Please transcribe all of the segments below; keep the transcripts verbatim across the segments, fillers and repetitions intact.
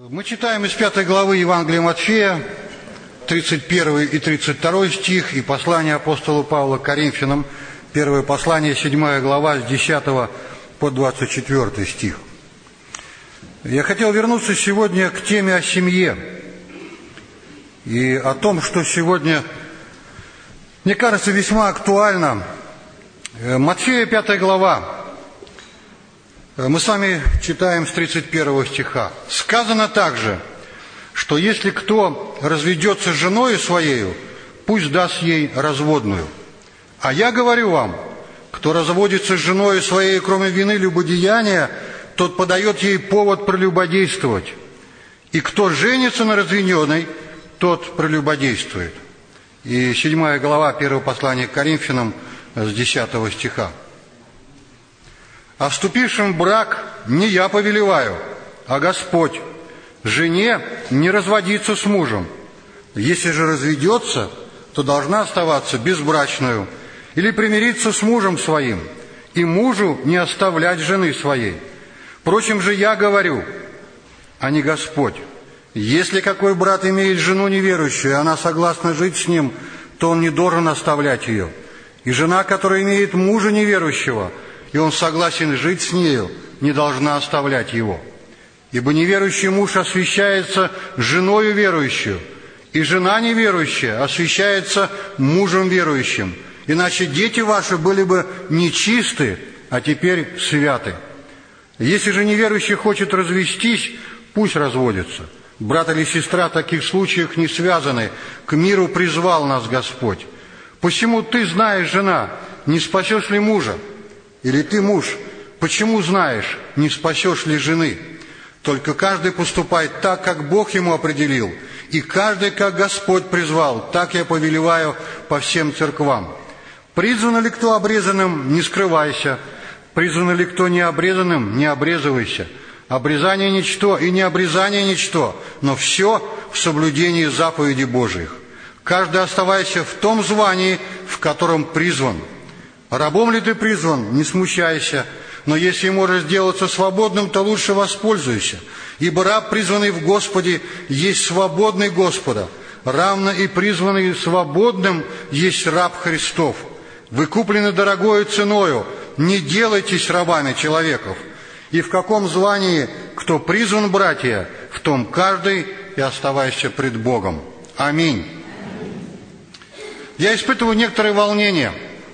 Мы читаем из пятой главы Евангелия Матфея, тридцать первый и тридцать второй стих, и послание апостола Павла к Коринфянам, первое послание, седьмая глава, с десятого по двадцать четвёртый стих. Я хотел вернуться сегодня к теме о семье и о том, что сегодня, мне кажется, весьма актуально. Матфея, пятая глава. Мы с вами читаем с тридцать первого стиха. «Сказано также, что если кто разведется с женою своею, пусть даст ей разводную. А я говорю вам, кто разводится с женою своей, кроме вины любодеяния, тот подает ей повод прелюбодействовать. И кто женится на разведенной, тот прелюбодействует». И седьмая глава первого послания к Коринфянам с десятого стиха. «А вступившим в брак не я повелеваю, а Господь. Жене не разводиться с мужем. Если же разведется, то должна оставаться безбрачную или примириться с мужем своим, и мужу не оставлять жены своей. Впрочем же я говорю, а не Господь. Если какой брат имеет жену неверующую, и она согласна жить с ним, то он не должен оставлять ее. И жена, которая имеет мужа неверующего, и он согласен жить с нею, не должна оставлять его. Ибо неверующий муж освящается женою верующую, и жена неверующая освящается мужем верующим. Иначе дети ваши были бы нечисты, а теперь святы. Если же неверующий хочет развестись, пусть разводится. Брат или сестра в таких случаях не связаны, к миру призвал нас Господь. Посему ты знаешь, жена, не спасешь ли мужа? Или ты, муж, почему знаешь, не спасешь ли жены? Только каждый поступает так, как Бог ему определил, и каждый, как Господь призвал, так я повелеваю по всем церквам. Призван ли кто обрезанным, не скрывайся. Призван ли кто необрезанным, не обрезывайся. Обрезание ничто и необрезание ничто, но все в соблюдении заповедей Божиих. Каждый оставайся в том звании, в котором призван. Рабом ли ты призван, не смущайся, но если можешь сделаться свободным, то лучше воспользуйся. Ибо раб, призванный в Господе, есть свободный Господа, равно и призванный свободным есть раб Христов. Вы куплены дорогою ценою, не делайтесь рабами человеков. И в каком звании кто призван, братья, в том каждый и оставайся пред Богом. Аминь. Я испытываю некоторое волнение,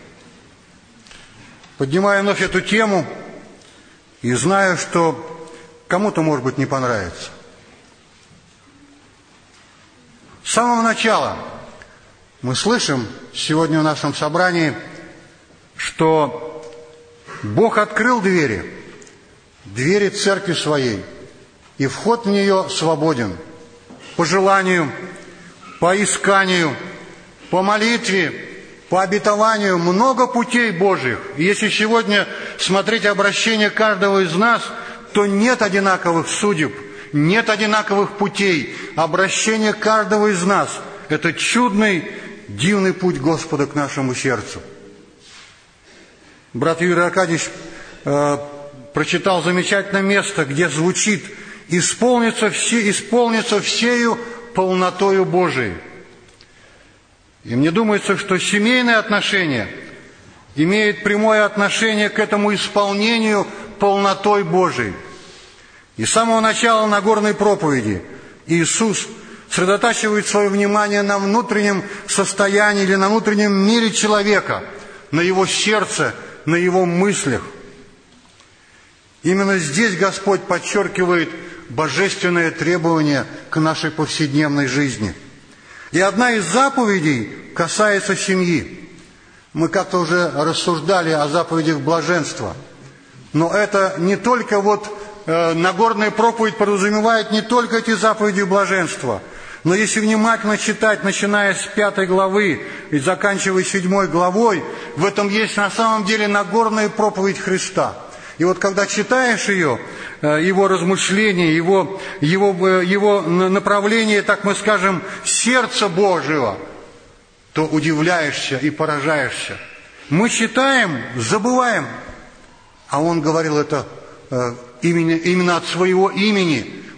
поднимая вновь эту тему, и знаю, что кому-то, может быть, не понравится. С самого начала мы слышим сегодня в нашем собрании, что Бог открыл двери, двери церкви своей, и вход в нее свободен. По желанию, по исканию, по молитве, по обетованию много путей Божьих. И если сегодня смотреть обращение каждого из нас, то нет одинаковых судеб, нет одинаковых путей. Обращение каждого из нас – это чудный, дивный путь Господа к нашему сердцу. Брат Юрий Аркадьевич э, прочитал замечательное место, где звучит «Исполнится, все, исполнится всею полнотою Божией». И мне думается, что семейные отношения имеют прямое отношение к этому исполнению полнотой Божией. И с самого начала Нагорной проповеди Иисус сосредотачивает свое внимание на внутреннем состоянии или на внутреннем мире человека, на его сердце, на его мыслях. Именно здесь Господь подчеркивает божественное требование к нашей повседневной жизни. И одна из заповедей касается семьи. Мы как-то уже рассуждали о заповедях блаженства. Но это не только вот э, Нагорная проповедь подразумевает не только эти заповеди блаженства. Но если внимательно читать, начиная с пятой главы и заканчивая седьмой главой, в этом есть на самом деле Нагорная проповедь Христа. И вот когда читаешь ее, его размышления, его, его, его направление, так мы скажем, сердца Божьего, то удивляешься и поражаешься. Мы читаем, забываем, а он говорил это именно, именно от своего имени.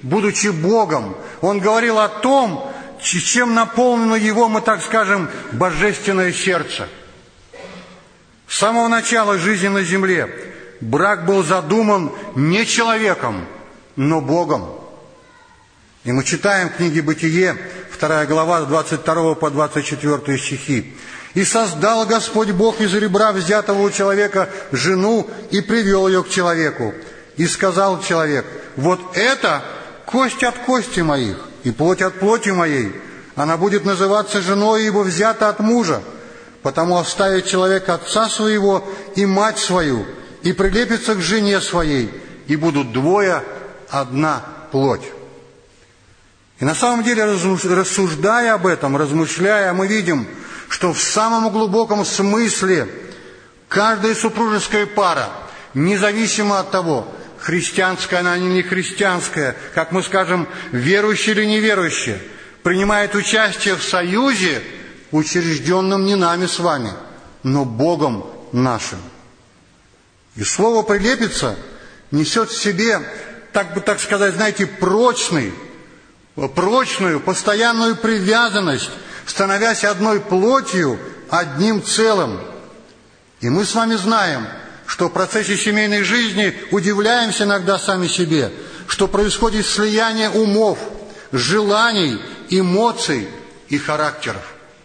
будучи Богом. Он говорил о том, чем наполнено его, мы так скажем, божественное сердце. С самого начала жизни на земле брак был задуман не человеком, но Богом. И мы читаем в книге «Бытие», вторая глава, с двадцать второго по двадцать четвёртый стихи. «И создал Господь Бог из ребра взятого у человека жену и привел ее к человеку. И сказал человек: вот это кость от кости моих и плоть от плоти моей. Она будет называться женой, ибо взята от мужа. Потому оставит человек отца своего и мать свою, и прилепится к жене своей, и будут двое одна плоть». И на самом деле, рассуждая об этом, размышляя, мы видим, что в самом глубоком смысле каждая супружеская пара, независимо от того, христианская она или не христианская, как мы скажем, верующая или неверующая, принимает участие в союзе, учрежденном не нами с вами, но Богом нашим. И слово «прилепится» несет в себе, так бы так сказать, знаете, прочный, прочную, постоянную привязанность, становясь одной плотью, одним целым. И мы с вами знаем, что в процессе семейной жизни удивляемся иногда сами себе, что происходит слияние умов, желаний, эмоций и характеров.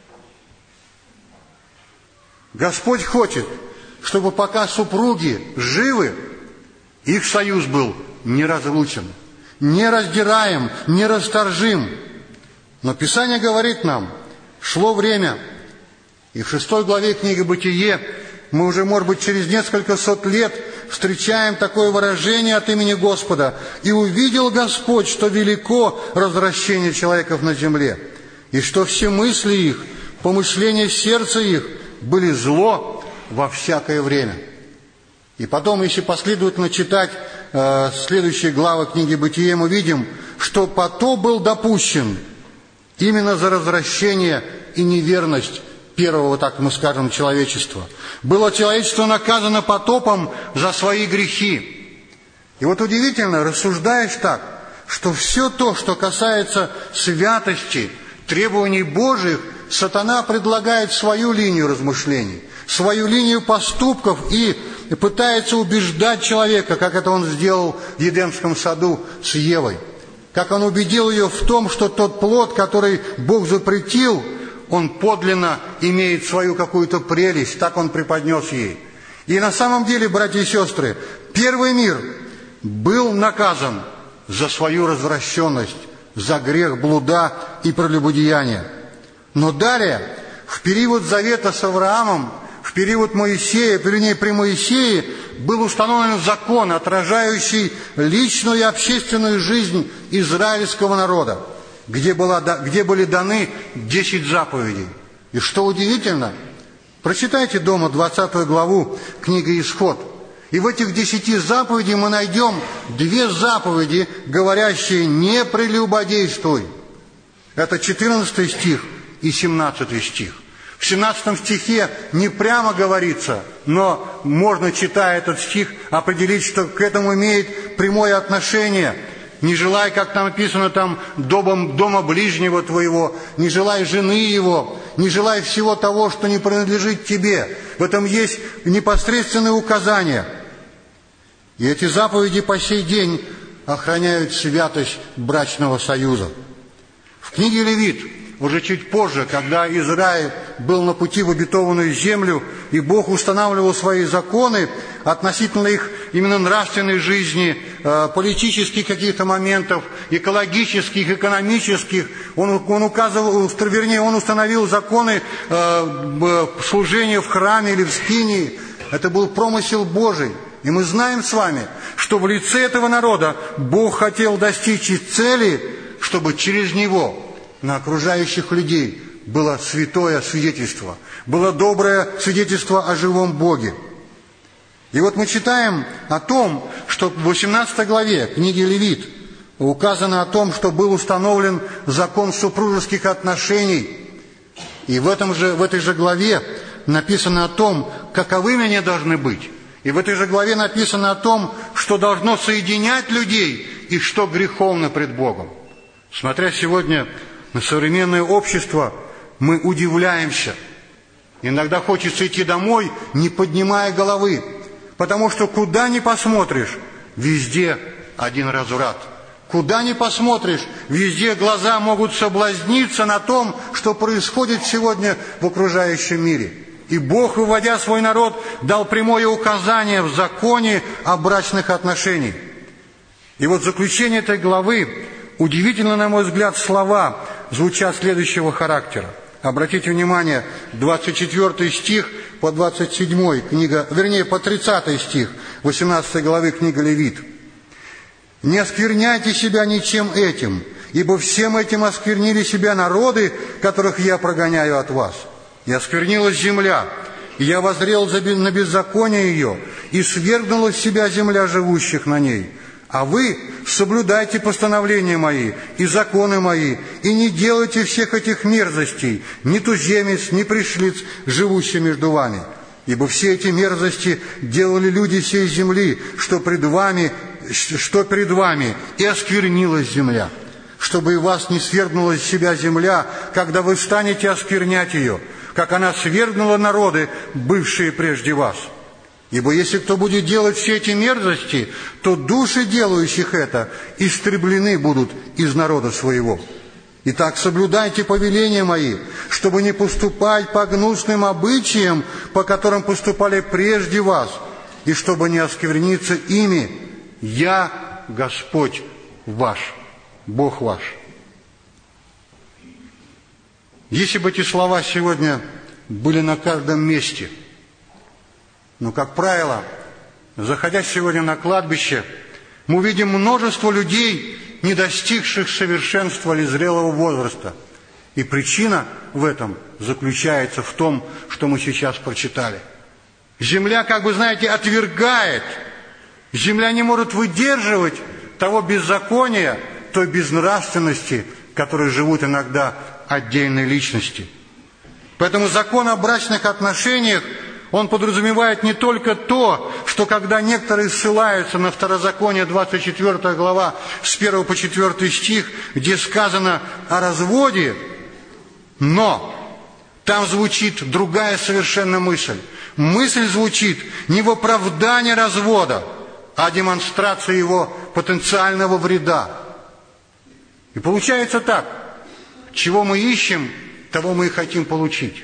Господь хочет, чтобы пока супруги живы, их союз был неразлучен, нераздираем, нерасторжим. Но Писание говорит нам, шло время, и в шестой главе книги «Бытие» мы уже, может быть, через несколько сот лет встречаем такое выражение от имени Господа. «И увидел Господь, что велико развращение человеков на земле, и что все мысли их, помышления сердца их были зло во всякое время». И потом, если последовательно читать э, следующие главы книги «Бытие», мы видим, что потоп был допущен именно за развращение и неверность первого, так мы скажем, человечества. Было человечество наказано потопом за свои грехи. И вот удивительно, рассуждаешь так, что все то, что касается святости, требований Божьих, сатана предлагает свою линию размышлений, свою линию поступков и пытается убеждать человека, как это он сделал в Едемском саду с Евой. Как он убедил ее в том, что тот плод, который Бог запретил, он подлинно имеет свою какую-то прелесть, так он преподнес ей. И на самом деле, братья и сестры, первый мир был наказан за свою развращенность, за грех блуда и прелюбодеяния. Но далее, в период завета с Авраамом, в период Моисея, вернее, при Моисее, был установлен закон, отражающий личную и общественную жизнь израильского народа, где, была, где были даны десять заповедей. И что удивительно, прочитайте дома двадцатую главу книги «Исход». И в этих десяти заповедей мы найдем две заповеди, говорящие «не прелюбодействуй». Это четырнадцатый стих и семнадцатый стих. В семнадцатом стихе не прямо говорится, но можно, читая этот стих, определить, что к этому имеет прямое отношение. «Не желай, как там написано, там, дома, дома ближнего твоего, не желай жены его, не желай всего того, что не принадлежит тебе». В этом есть непосредственные указания. И эти заповеди по сей день охраняют святость брачного союза. В книге «Левит», уже чуть позже, когда Израиль был на пути в обетованную землю, и Бог устанавливал свои законы относительно их именно нравственной жизни, политических каких-то моментов, экологических, экономических, Он, он указывал, вернее, Он установил законы служения в храме или в скинии. Это был промысел Божий. И мы знаем с вами, что в лице этого народа Бог хотел достичь цели, чтобы через него на окружающих людей было святое свидетельство, было доброе свидетельство о живом Боге. И вот мы читаем о том, что в восемнадцатой главе книги «Левит» указано о том, что был установлен закон супружеских отношений. И в, этом же, в этой же главе написано о том, каковыми они должны быть. И в этой же главе написано о том, что должно соединять людей и что греховно пред Богом. Смотря сегодня на современное общество, мы удивляемся. Иногда хочется идти домой, не поднимая головы, потому что куда ни посмотришь, везде один разврат. Куда ни посмотришь, везде глаза могут соблазниться на том, что происходит сегодня в окружающем мире. И Бог, выводя свой народ, дал прямое указание в законе о брачных отношениях. И вот в заключение этой главы удивительно, на мой взгляд, слова звучат следующего характера. Обратите внимание, двадцать четвёртый стих по двадцать седьмой, книга, вернее, по тридцатый стих, восемнадцатой главы книга Левит. «Не оскверняйте себя ничем этим, ибо всем этим осквернили себя народы, которых я прогоняю от вас. И осквернилась земля, и я воззрел на беззаконие ее, и свергнула с себя земля живущих на ней. А вы соблюдайте постановления мои и законы мои, и не делайте всех этих мерзостей, ни туземец, ни пришлиц, живущий между вами. Ибо все эти мерзости делали люди сей земли, что пред вами, что пред вами, и осквернилась земля, чтобы и вас не свергнула из себя земля, когда вы станете осквернять ее, как она свергнула народы, бывшие прежде вас. Ибо если кто будет делать все эти мерзости, то души делающих это истреблены будут из народа своего. Итак, соблюдайте повеления мои, чтобы не поступать по гнусным обычаям, по которым поступали прежде вас, и чтобы не оскверниться ими. Я Господь ваш, Бог ваш». Если бы эти слова сегодня были на каждом месте, но, как правило, заходя сегодня на кладбище, мы видим множество людей, не достигших совершенства или зрелого возраста. И причина в этом заключается в том, что мы сейчас прочитали. Земля, как бы, знаете, отвергает. Земля не может выдерживать того беззакония, той безнравственности, которой живут иногда отдельные личности. Поэтому закон о брачных отношениях, он подразумевает не только то, что когда некоторые ссылаются на Второзаконие, двадцать четвёртая глава, с первого по четвёртый стих, где сказано о разводе, но там звучит другая совершенно мысль. Мысль звучит не в оправдании развода, а демонстрация его потенциального вреда. И получается так: чего мы ищем, того мы и хотим получить.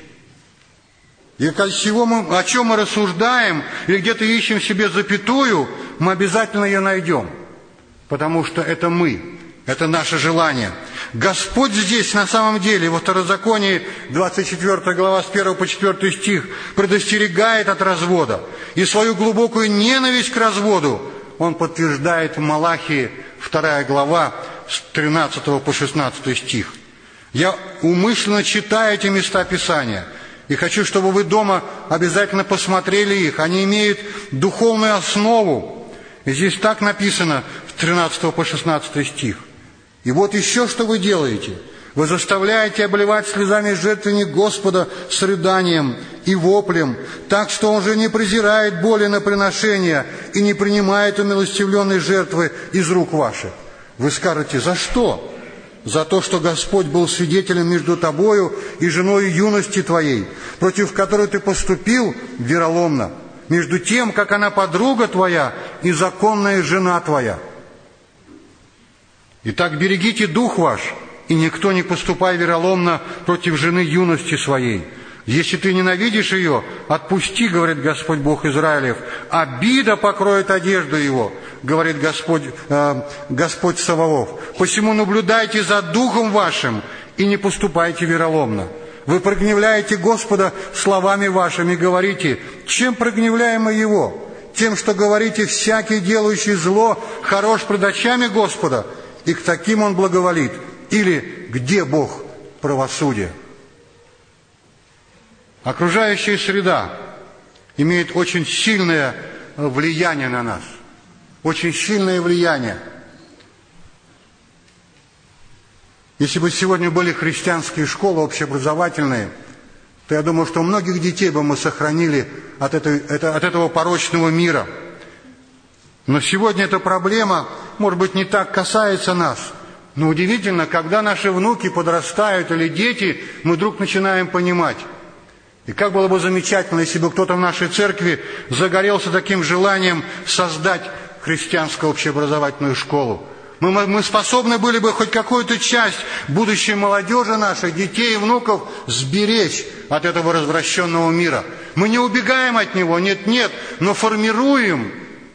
И чего мы, о чем мы рассуждаем, или где-то ищем себе запятую, мы обязательно ее найдем. Потому что это мы, это наше желание. Господь здесь на самом деле, во Второзаконии, двадцать четвёртая глава, с первого по четвёртый стих, предостерегает от развода. И свою глубокую ненависть к разводу Он подтверждает в Малахии, вторая глава, с тринадцатого по шестнадцатый стих. Я умышленно читаю эти места Писания, и хочу, чтобы вы дома обязательно посмотрели их. Они имеют духовную основу. И здесь так написано, с тринадцатого по шестнадцатый стих. «И вот еще что вы делаете. Вы заставляете обливать слезами жертвенник Господа с рыданием и воплем, так что Он же не презирает боли на приношения и не принимает умилостивленной жертвы из рук ваших. Вы скажете: за что? За то, что Господь был свидетелем между тобою и женой юности твоей, против которой ты поступил вероломно, между тем, как она подруга твоя и законная жена твоя. Итак, берегите дух ваш, и никто не поступай вероломно против жены юности своей. Если ты ненавидишь ее, отпусти, говорит Господь Бог Израилев. Обида покроет одежду его, говорит Господь, э, Господь Саваоф. Посему наблюдайте за духом вашим и не поступайте вероломно. Вы прогневляете Господа словами вашими, говорите: чем прогневляем мы его? Тем, что говорите: всякий, делающий зло, хорош пред очами Господа, и к таким Он благоволит. Или где Бог правосудия? Окружающая среда имеет очень сильное влияние на нас. Очень сильное влияние. Если бы сегодня были христианские школы общеобразовательные, то я думаю, что многих детей бы мы сохранили от, этой, это, от этого порочного мира. Но сегодня эта проблема, может быть, не так касается нас. Но удивительно, когда наши внуки подрастают или дети, мы вдруг начинаем понимать. И как было бы замечательно, если бы кто-то в нашей церкви загорелся таким желанием создать христианскую общеобразовательную школу. Мы, мы способны были бы хоть какую-то часть будущей молодежи нашей, детей и внуков сберечь от этого развращенного мира. Мы не убегаем от него, нет-нет, но формируем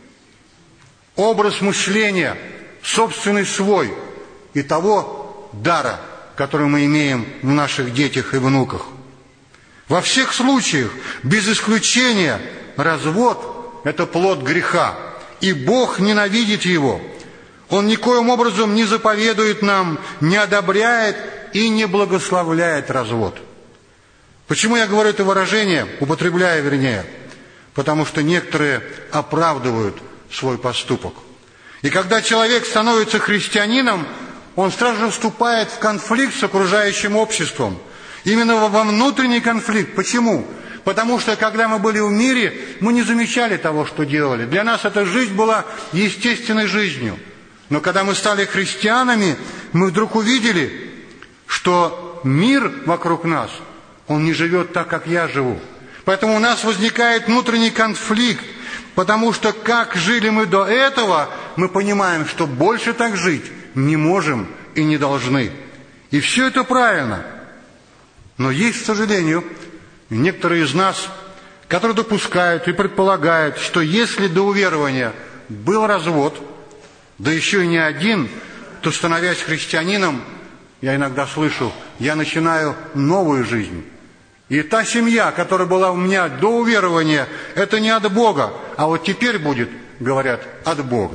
образ мышления, собственный свой, и того дара, который мы имеем в наших детях и внуках. Во всех случаях, без исключения, развод – это плод греха, и Бог ненавидит его. Он никоим образом не заповедует нам, не одобряет и не благословляет развод. Почему я говорю это выражение, употребляю вернее? Потому что некоторые оправдывают свой поступок. И когда человек становится христианином, он сразу же вступает в конфликт с окружающим обществом. Именно во внутренний конфликт. Почему? Потому что, когда мы были в мире, мы не замечали того, что делали. Для нас эта жизнь была естественной жизнью. Но когда мы стали христианами, мы вдруг увидели, что мир вокруг нас, он не живет так, как я живу. Поэтому у нас возникает внутренний конфликт. Потому что, как жили мы до этого, мы понимаем, что больше так жить не можем и не должны. И все это правильно. Но есть, к сожалению, некоторые из нас, которые допускают и предполагают, что если до уверования был развод, да еще и не один, то, становясь христианином, я иногда слышу, я начинаю новую жизнь. И та семья, которая была у меня до уверования, это не от Бога, а вот теперь будет, говорят, от Бога.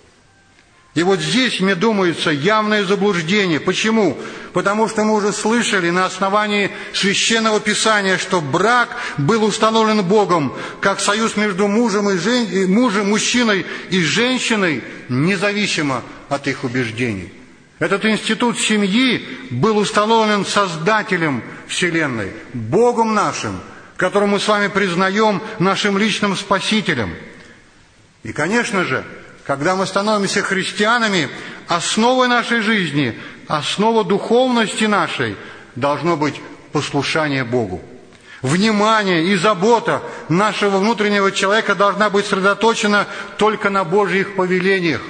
И вот здесь, мне думается, явное заблуждение. Почему? Потому что мы уже слышали на основании Священного Писания, что брак был установлен Богом как союз между мужем, и жен... мужем, мужчиной и женщиной, независимо от их убеждений. Этот институт семьи был установлен Создателем Вселенной, Богом нашим, которого мы с вами признаем нашим личным Спасителем. И, конечно же, когда мы становимся христианами, основой нашей жизни, основа духовности нашей должно быть послушание Богу. Внимание и забота нашего внутреннего человека должна быть сосредоточена только на Божьих повелениях.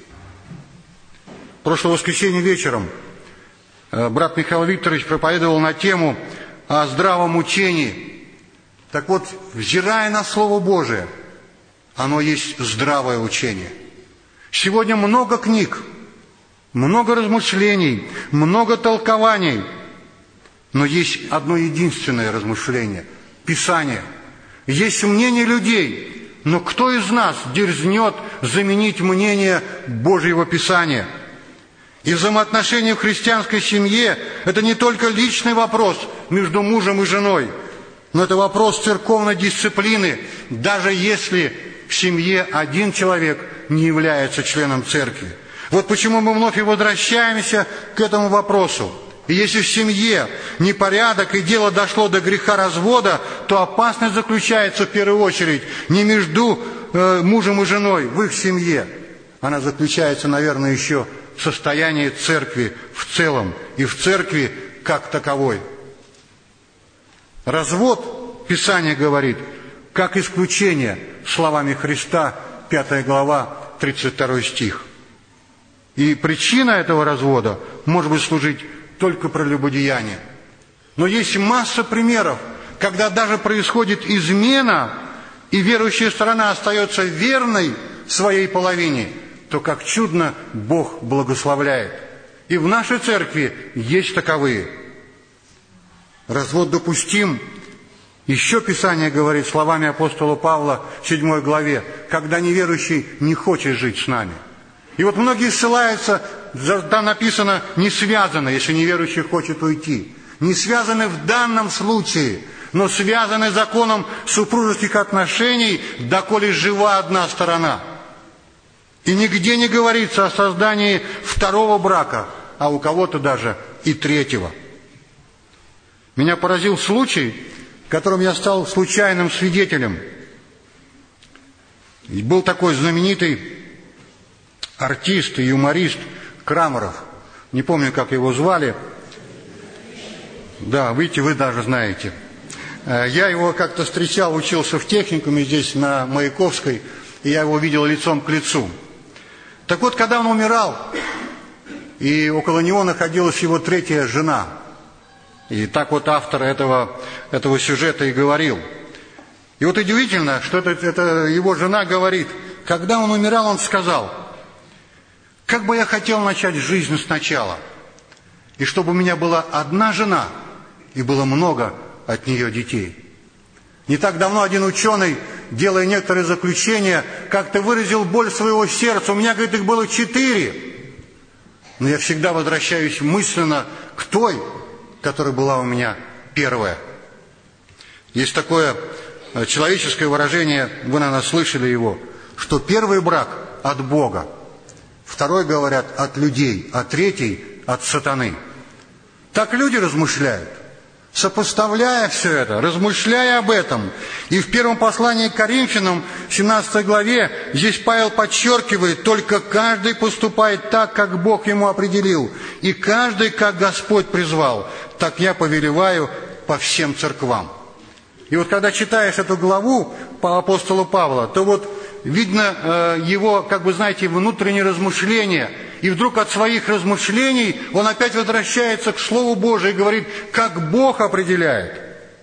В прошлое воскресенье вечером брат Михаил Викторович проповедовал на тему о здравом учении. Так вот, взирая на Слово Божие, оно есть здравое учение. Сегодня много книг, много размышлений, много толкований, но есть одно единственное размышление – Писание. Есть мнение людей, но кто из нас дерзнет заменить мнение Божьего Писания? И взаимоотношения в христианской семье – это не только личный вопрос между мужем и женой, но это вопрос церковной дисциплины, даже если в семье один человек не является членом церкви. Вот почему мы вновь и возвращаемся к этому вопросу. И если в семье непорядок и дело дошло до греха развода, то опасность заключается в первую очередь не между э, мужем и женой в их семье. Она заключается, наверное, еще в состоянии церкви в целом и в церкви как таковой. Развод, Писание говорит, как исключение, словами Христа, пятая глава, тридцать второй стих. И причина этого развода может быть служить только прелюбодеяние. Но есть масса примеров, когда даже происходит измена, и верующая сторона остается верной своей половине, то как чудно Бог благословляет. И в нашей церкви есть таковые. Развод допустим. Еще Писание говорит словами апостола Павла в седьмой главе, когда неверующий не хочет жить с нами. И вот многие ссылаются, там написано «не связаны», если неверующий хочет уйти. Не связаны в данном случае, но связаны законом супружеских отношений, доколе жива одна сторона. И нигде не говорится о создании второго брака, а у кого-то даже и третьего. Меня поразил случай, в котором я стал случайным свидетелем. И был такой знаменитый артист и юморист Крамаров. Не помню, как его звали. Да, видите, вы даже знаете. Я его как-то встречал, учился в техникуме здесь, на Маяковской, и я его видел лицом к лицу. Так вот, когда он умирал, и около него находилась его третья жена, и так вот автор этого, этого сюжета и говорил. И вот удивительно, что это, это его жена говорит, когда он умирал, он сказал: «Как бы я хотел начать жизнь сначала, и чтобы у меня была одна жена, и было много от нее детей». Не так давно один ученый, делая некоторые заключения, как-то выразил боль своего сердца. У меня, говорит, их было четыре. Но я всегда возвращаюсь мысленно к той, которая была у меня первая. Есть такое человеческое выражение, вы, наверное, слышали его, что первый брак от Бога, второй, говорят, от людей, а третий от сатаны. Так люди размышляют, сопоставляя все это, размышляя об этом. И в первом послании к Коринфянам, в семнадцатой главе, здесь Павел подчеркивает: только каждый поступает так, как Бог ему определил, и каждый, как Господь призвал, так я повелеваю по всем церквам. И вот когда читаешь эту главу по апостолу Павла, то вот видно э, его, как бы, знаете, внутреннее размышление. И вдруг от своих размышлений он опять возвращается к Слову Божию и говорит, как Бог определяет.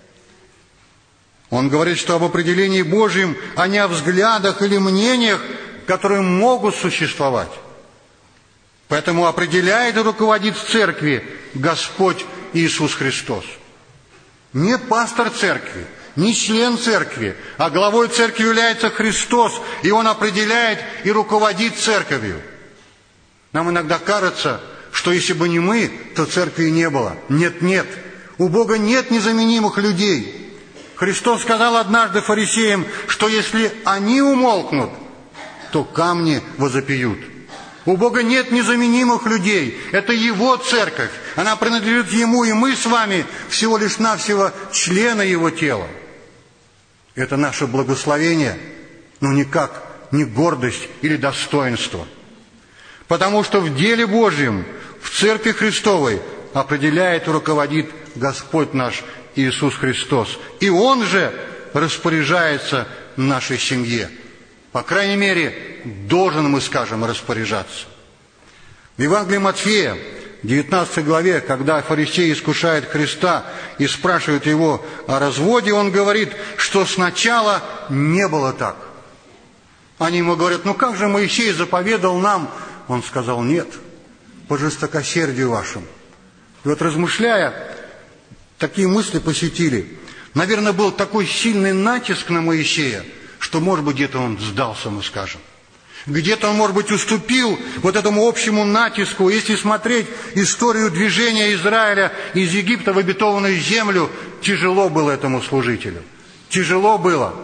Он говорит, что об определении Божьем, а не о взглядах или мнениях, которые могут существовать. Поэтому определяет и руководит в церкви Господь Иисус Христос. Не пастор церкви, не член церкви, а главой церкви является Христос, и Он определяет и руководит церковью. Нам иногда кажется, что если бы не мы, то церкви не было. Нет, нет. У Бога нет незаменимых людей. Христос сказал однажды фарисеям, что если они умолкнут, то камни возопьют. У Бога нет незаменимых людей. Это Его церковь. Она принадлежит Ему, и мы с вами всего лишь навсего члены Его тела. Это наше благословение, но никак не гордость или достоинство. Потому что в деле Божьем, в Церкви Христовой определяет и руководит Господь наш Иисус Христос. И Он же распоряжается в нашей семье. По крайней мере, должен, мы скажем, распоряжаться. В Евангелии Матфея, в девятнадцатой главе, когда фарисеи искушают Христа и спрашивают Его о разводе, Он говорит, что сначала не было так. Они Ему говорят, ну как же Моисей заповедал нам? Он сказал, нет, по жестокосердию вашим. И вот размышляя, такие мысли посетили. Наверное, был такой сильный натиск на Моисея, что, может быть, где-то он сдался, мы скажем. Где-то он, может быть, уступил вот этому общему натиску. Если смотреть историю движения Израиля из Египта в обетованную землю, тяжело было этому служителю. Тяжело было.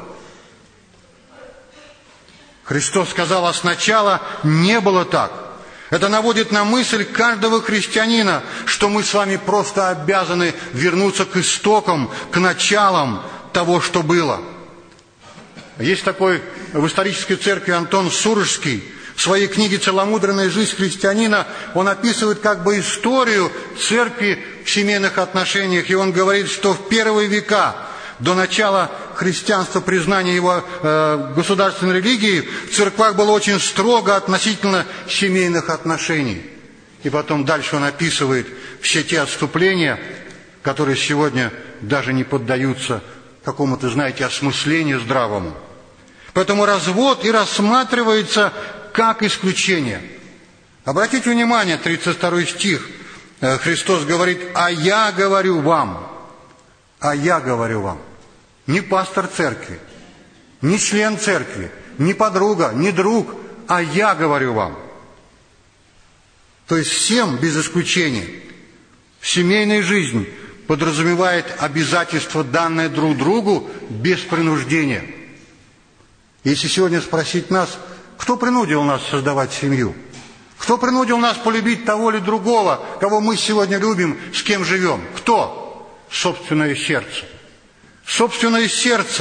Христос сказал, а сначала не было так. Это наводит на мысль каждого христианина, что мы с вами просто обязаны вернуться к истокам, к началам того, что было. Есть такой в исторической церкви Антон Сурожский. В своей книге «Целомудренная жизнь христианина» он описывает как бы историю церкви в семейных отношениях. И он говорит, что в первые века, до начала христианства, признания его э, государственной религии, в церквах было очень строго относительно семейных отношений. И потом дальше он описывает все те отступления, которые сегодня даже не поддаются какому-то, знаете, осмыслению здравому. Поэтому развод и рассматривается как исключение. Обратите внимание, тридцать второй стих. Христос говорит, а я говорю вам, а я говорю вам. Не пастор церкви, не член церкви, не подруга, не друг, а я говорю вам. То есть всем, без исключения, семейная жизнь подразумевает обязательство, данное друг другу, без принуждения. Если сегодня спросить нас, кто принудил нас создавать семью? Кто принудил нас полюбить того или другого, кого мы сегодня любим, с кем живем? Кто? Собственное сердце. Собственное сердце.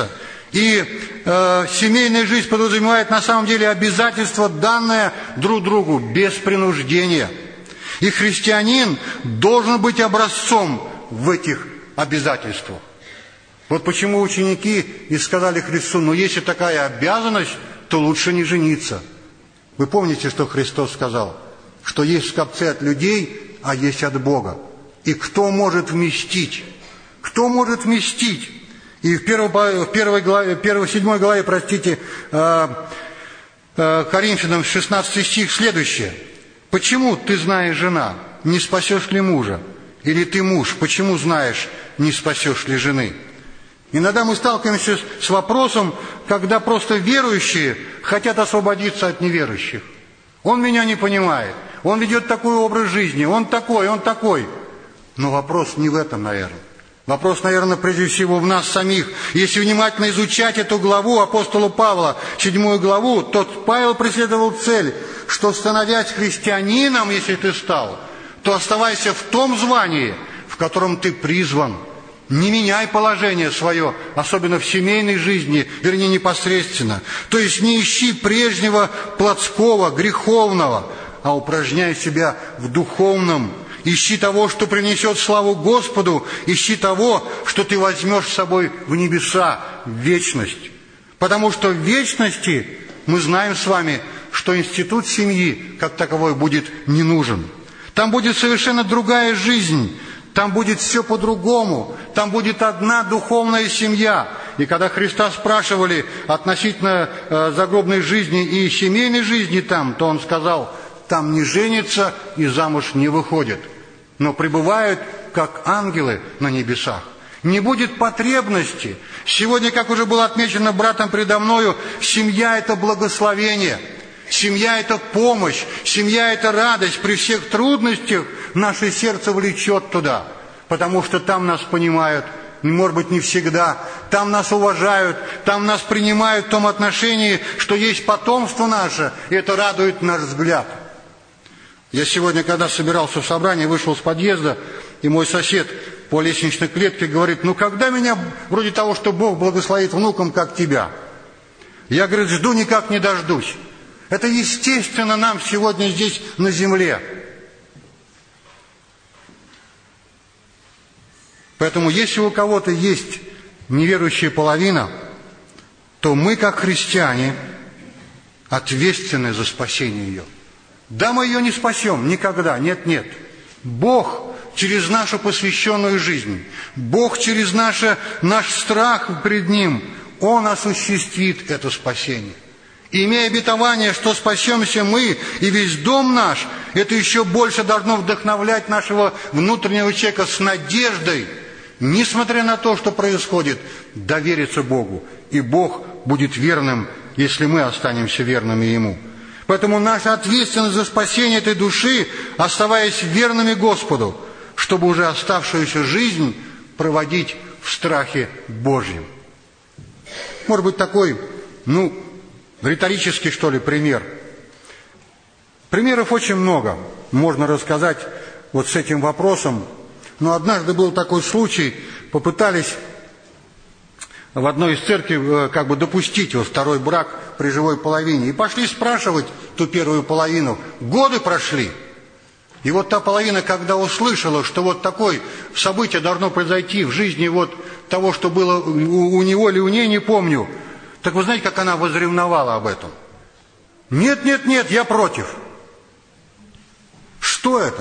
И э, семейная жизнь подразумевает на самом деле обязательство, данное друг другу, без принуждения. И христианин должен быть образцом в этих обязательствах. Вот почему ученики и сказали Христу: ну если такая обязанность, то лучше не жениться. Вы помните, что Христос сказал? Что есть скопцы от людей, а есть от Бога. И кто может вместить? Кто может вместить? И в первой, в первой главе, первой, седьмой главе, простите, э, э, Коринфянам, шестнадцатый стих, следующее. Почему ты, зная жена, не спасешь ли мужа? Или ты муж, почему знаешь, не спасешь ли жены? Иногда мы сталкиваемся с вопросом, когда просто верующие хотят освободиться от неверующих. Он меня не понимает, он ведет такой образ жизни, он такой, он такой. Но вопрос не в этом, наверное. Вопрос, наверное, прежде всего в нас самих. Если внимательно изучать эту главу апостола Павла, седьмую главу, то Павел преследовал цель, что, становясь христианином, если ты стал, то оставайся в том звании, в котором ты призван. Не меняй положение свое, особенно в семейной жизни, вернее, непосредственно. То есть не ищи прежнего плотского, греховного, а упражняй себя в духовном. Ищи того, что принесет славу Господу, ищи того, что ты возьмешь с собой в небеса, в вечность. Потому что в вечности мы знаем с вами, что институт семьи как таковой будет не нужен. Там будет совершенно другая жизнь, там будет все по-другому, там будет одна духовная семья. И когда Христа спрашивали относительно э, загробной жизни и семейной жизни там, то Он сказал: там не женятся и замуж не выходят, но пребывают, как ангелы на небесах. Не будет потребности. Сегодня, как уже было отмечено братом предо мною, семья – это благословение, семья – это помощь, семья – это радость. При всех трудностях наше сердце влечет туда, потому что там нас понимают, может быть, не всегда, там нас уважают, там нас принимают в том отношении, что есть потомство наше, и это радует наш взгляд. Я сегодня, когда собирался в собрание, вышел с подъезда, и мой сосед по лестничной клетке говорит: ну когда меня, вроде того, что Бог благословит внукам, как тебя? Я, говорит, жду, никак не дождусь. Это естественно нам сегодня здесь на земле. Поэтому, если у кого-то есть неверующая половина, то мы, как христиане, ответственны за спасение ее. Да, мы ее не спасем никогда, нет, нет. Бог через нашу посвященную жизнь, Бог через наше, наш страх пред Ним, Он осуществит это спасение. И имея обетование, что спасемся мы и весь дом наш, это еще больше должно вдохновлять нашего внутреннего человека с надеждой, несмотря на то, что происходит, довериться Богу. И Бог будет верным, если мы останемся верными Ему. Поэтому наша ответственность за спасение этой души, оставаясь верными Господу, чтобы уже оставшуюся жизнь проводить в страхе Божьем. Может быть, такой, ну, риторический, что ли, пример. Примеров очень много можно рассказать вот с этим вопросом. Но однажды был такой случай, попытались в одной из церквей как бы допустить вот второй брак при живой половине. И пошли спрашивать ту первую половину. Годы прошли. И вот та половина, когда услышала, что вот такое событие должно произойти в жизни вот того, что было у, у него или у ней, не помню. Так вы знаете, как она возревновала об этом? Нет, нет, нет, я против. Что это?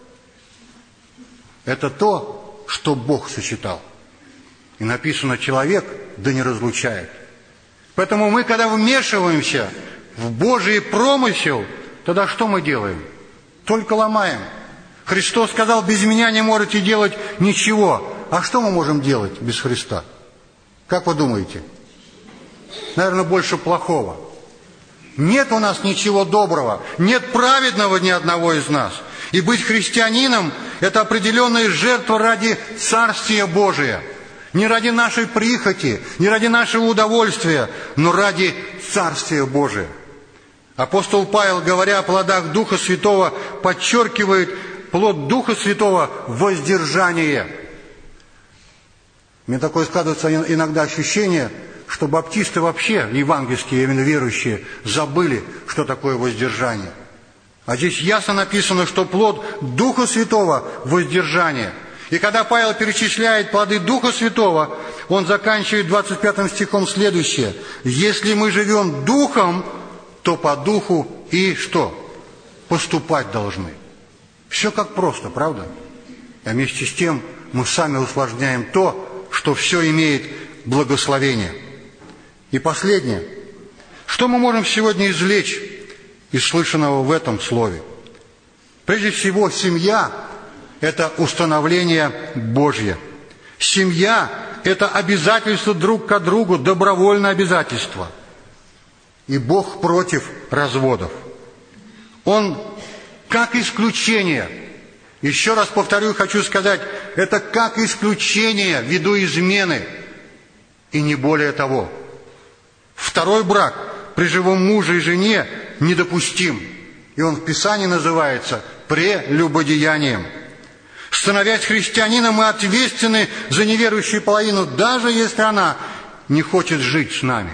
Это то, что Бог сочетал. И написано: человек да не разлучает. Поэтому мы, когда вмешиваемся в Божий промысел, тогда что мы делаем? Только ломаем. Христос сказал: без меня не можете делать ничего. А что мы можем делать без Христа? Как вы думаете? Наверное, больше плохого. Нет у нас ничего доброго, нет праведного ни одного из нас. И быть христианином – это определенная жертва ради Царствия Божия. Не ради нашей прихоти, не ради нашего удовольствия, но ради Царствия Божия. Апостол Павел, говоря о плодах Духа Святого, подчеркивает плод Духа Святого – воздержание. Мне такое складывается иногда ощущение, что баптисты вообще, евангельские, именно верующие, забыли, что такое воздержание. А здесь ясно написано, что плод Духа Святого – воздержание. И когда Павел перечисляет плоды Духа Святого, он заканчивает двадцать пятым стихом следующее. «Если мы живем Духом, то по Духу и что? Поступать должны». Все как просто, правда? А вместе с тем мы сами усложняем то, что все имеет благословение. И последнее. Что мы можем сегодня извлечь из слышанного в этом слове? Прежде всего, семья – это установление Божье. Семья – это обязательство друг к другу, добровольное обязательство. И Бог против разводов. Он как исключение. Еще раз повторю, хочу сказать, это как исключение ввиду измены. И не более того. Второй брак при живом муже и жене недопустим. И он в Писании называется прелюбодеянием. Становясь христианином, мы ответственны за неверующую половину, даже если она не хочет жить с нами.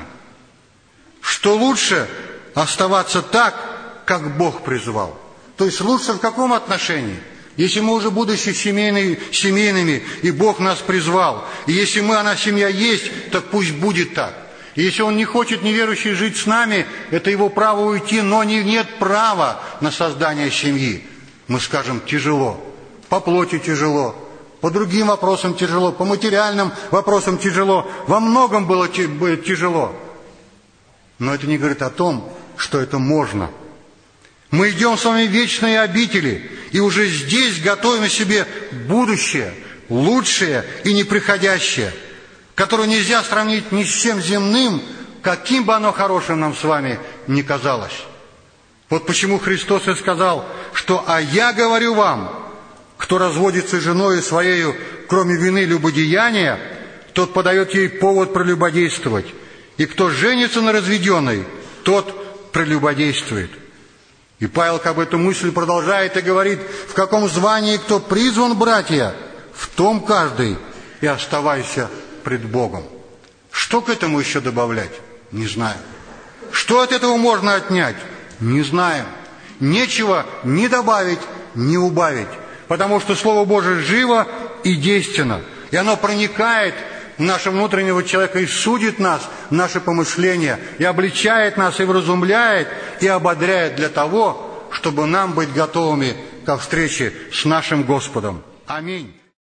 Что лучше оставаться так, как Бог призвал. То есть лучше в каком отношении? Если мы уже будучи семейными, семейными, и Бог нас призвал, и если мы, она семья есть, так пусть будет так. И если Он не хочет неверующий жить с нами, это его право уйти, но не, нет права на создание семьи. Мы скажем, тяжело, по плоти тяжело, по другим вопросам тяжело, по материальным вопросам тяжело, во многом было тяжело. Но это не говорит о том, что это можно. Мы идем с вами в вечные обители, и уже здесь готовим себе будущее, лучшее и неприходящее, которое нельзя сравнить ни с чем земным, каким бы оно хорошим нам с вами ни казалось. Вот почему Христос и сказал, что «А я говорю вам, кто разводится с женою своею, кроме вины любодеяния, тот подает ей повод прелюбодействовать, и кто женится на разведенной, тот прелюбодействует». И Павел как бы эту мысль продолжает и говорит, в каком звании кто призван, братья, в том каждый и оставайся пред Богом. Что к этому еще добавлять? Не знаю. Что от этого можно отнять? Не знаем. Нечего ни добавить, ни убавить. Потому что Слово Божие живо и действенно. И оно проникает в нашего внутреннего человека и судит нас, наши помышления, и обличает нас, и вразумляет, и ободряет для того, чтобы нам быть готовыми ко встрече с нашим Господом. Аминь.